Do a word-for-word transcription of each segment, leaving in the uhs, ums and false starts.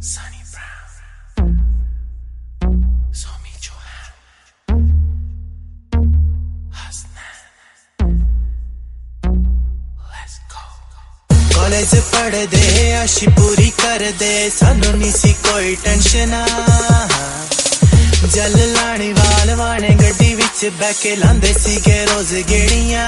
Sunny Brown, Somi Johan, Hasnan, let's go। College पढ़ दे आशी पूरी कर दे सानू नी सी कोई टेंशन। जल लानी वाल वाने गड्डी विच बैठ के लांदे सीगे रोज गेड़ियां।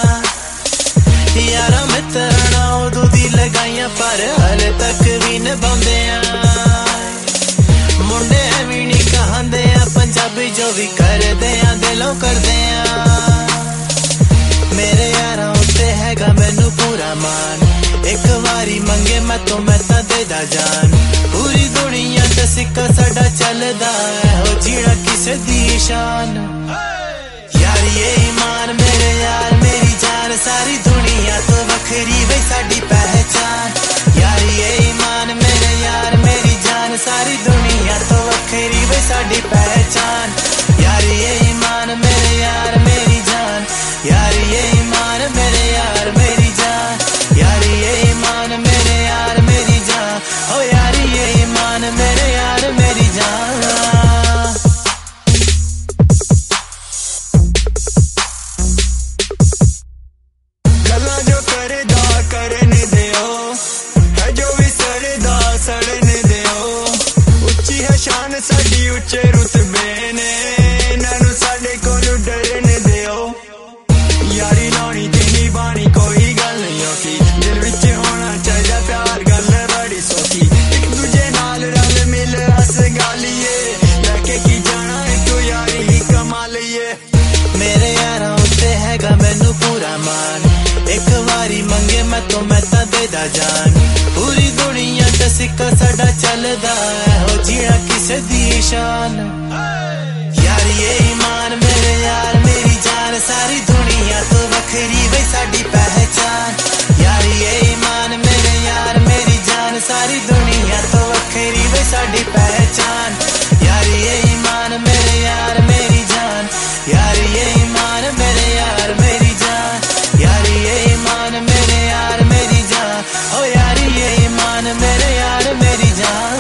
यारा मित्रां उदों दी लगाइयां पर हले तक भी निभांदे आ। मुंडे भी नी कहांदे आ पंजाबी जो भी करदे आ दिलों करदे आ। मेरे यारां उत्ते हैगा मैनू पूरा मान, एक वारी मंगे मैं तो मैं तां देदा जान। पूरी दुनिया ते सिक्का साडा चलदा है हो जीना किसे दी शान। यार ये ईमान मेरे यार मेरी जान, सारी दुनिया तो वखरी वे साडी पहचान। यार ये ईमान मेरे यार मेरी जान, सारी दुनिया तो वखरी वे साडी पहचान। यार ये ईमान मेरे यार मेरी जान, यार ये ईमान मेरे यार मेरी जान। यार ये ईमान मेरे यार मेरी जान, ओ यार ये ईमान मेरे यार मेरी जान। गल्ला जो करदा करने दियो, है जो भी सड़दा सड़ने दियो। उच्ची है शान साडी उच्चे रुतबे ने, नानू साडे कोलों डरने दियो। यारी लानी ते निभानी कोई गल नहीं औखी, दिल विच होना चाहिदा प्यार गल बड़ी सौखी। एक दूजे नाल रल मिल हस गालिए, लैके की जाना तू यारी ही कमा लईए। मेरे यारां उत्ते हैगा मैनू पूरा मान, एक वारी मंगे मैं तो मैं तां देदा जान। पूरी दुनिया ते सिक्का साडा चलदा है हो जीना किसे दी शान। यार ये ईमान मेरे यार मेरी जान, सारी दुनिया तो वखरी वे साडी पहचान। यार ये ईमान मेरे यार मेरी जान, सारी दुनिया तो वखरी वे साडी पहचान। यार ये ईमान मेरे यार मेरी जान, यार ये ईमान मेरे यार मेरी जान। यार ये ईमान मेरे यार मेरी जान, ओ यार ये ईमान मेरे यार मेरी जान।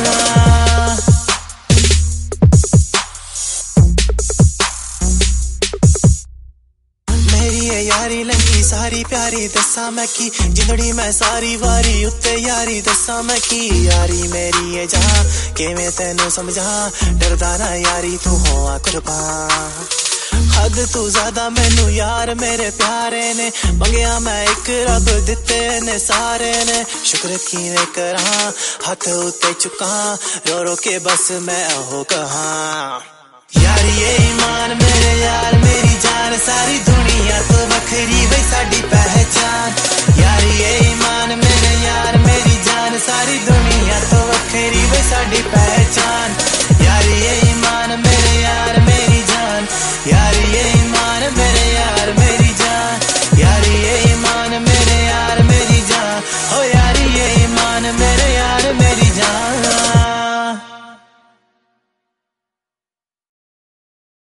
यारी लंगी सारी प्यारी दसा मैं की, जिंदड़ी मैं सारी वारी उत्ते यारी दसा मैं की। यारी मेरी है जहां किवें तैनू समझा, डरदा ना यारी तू होआ कुर्बान। हद तू ज्यादा मैनू यार मेरे प्यारे ने, मंगया मैं एक रब दिते ने सारे ने। शुक्र किवें करा हथ उत्ते चुका, रो रो के बस मैं हो कहा। यार ये ईमान मेरे यार मेरी जान, सारी दुनिया तो वखरी वे साडी पहचान। यार ये ईमान मेरे यार मेरी जान, सारी दुनिया तो वखरी वे साडी पहचान। यार ये